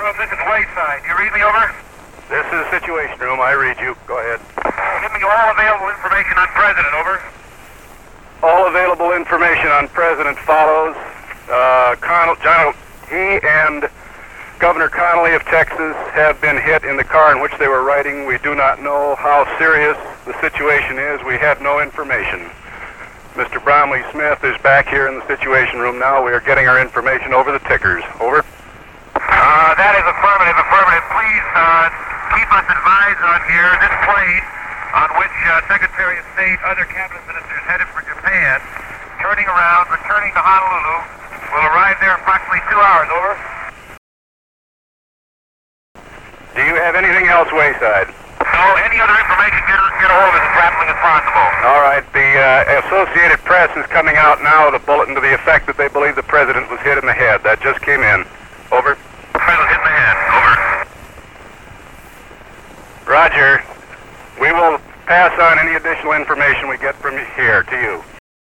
room, this is Wayside. You read me, over? This is Situation Room. I read you. Go ahead. Give me all available information on President, over. All available information on President follows. He and Governor Connolly of Texas have been hit in the car in which they were riding. We do not know how serious the situation is. We had no information. Mr. Bromley Smith is back here in the Situation Room now. We are getting our information over the tickers. Over. That is affirmative. Please keep us advised on here. This plane on which Secretary of State, other cabinet ministers headed for Japan, turning around, returning to Honolulu, will arrive there approximately 2 hours. Over. Do you have anything else, Wayside? No, any other information, get a hold of us as rapidly as possible. All right. The Associated Press is coming out now with a bulletin to the effect that they believe the president was hit in the head. That just came in. Over. President hit in the head. Over. Roger. We will pass on any additional information we get from here to you.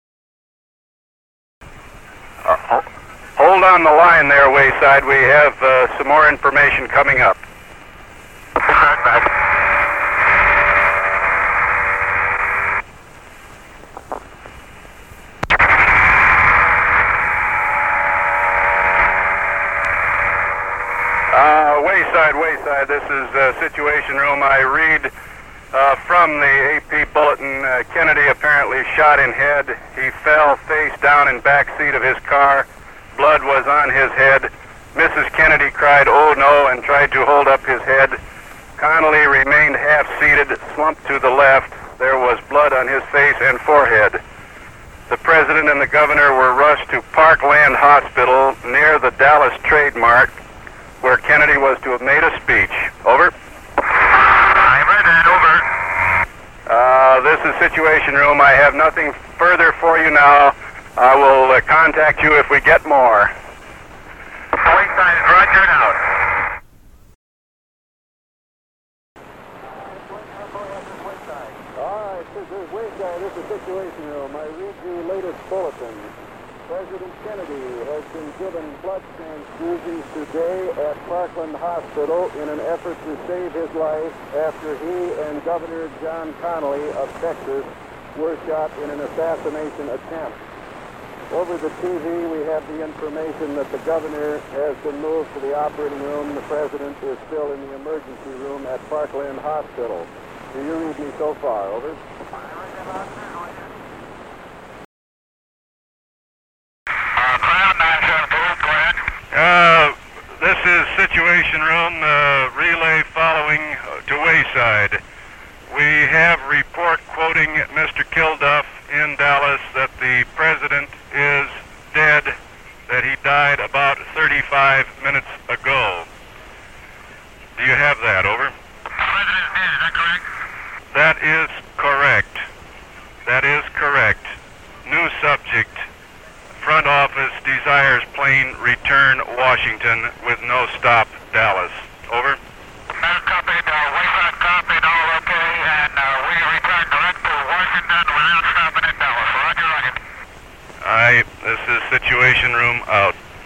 Hold on the line there, Wayside. We have some more information coming up. Wayside, this is Situation Room. I read from the AP bulletin, Kennedy apparently shot in head. He fell face down in back seat of his car. Blood was on his head. Mrs. Kennedy cried, "Oh no," and tried to hold up his head. Connolly remained half-seated, slumped to the left. There was blood on his face and forehead. The president and the governor were rushed to Parkland Hospital near the Dallas Trade Mart, where Kennedy was to have made a speech. Over. I read that. Over. This is Situation Room. I have nothing further for you now. I will contact you if we get more. Wayside, roger and out. All right, this is Wayside. This is Situation Room. I read the latest bulletin. President Kennedy has been given blood transfusions today at Parkland Hospital in an effort to save his life after he and Governor John Connolly of Texas were shot in an assassination attempt. Over the TV, we have the information that the governor has been moved to the operating room. The president is still in the emergency room at Parkland Hospital. Do you read me so far? Over. This is Situation Room, relay following to Wayside. We have report quoting Mr. Kilduff in Dallas that the president is dead, that he died about 35 minutes ago. Do you have that? Over. The president is dead, is that correct? That is correct. That is correct. New subject. Front office desires plane return Washington with no stop Dallas. Over. That's copied. Wayside copied. All okay. And we return direct to Washington without stopping at Dallas. Roger, roger. This is Situation Room out.